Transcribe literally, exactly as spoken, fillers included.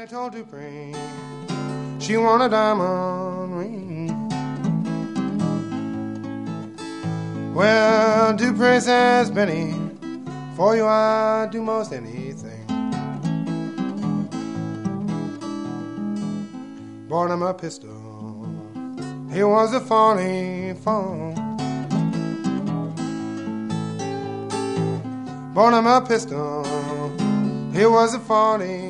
I told Dupree she want a diamond ring. Well, Dupree says, Benny, for you I'd do most anything. Bought him a pistol, it was a forty-four. Bought him a pistol, it was a forty-four.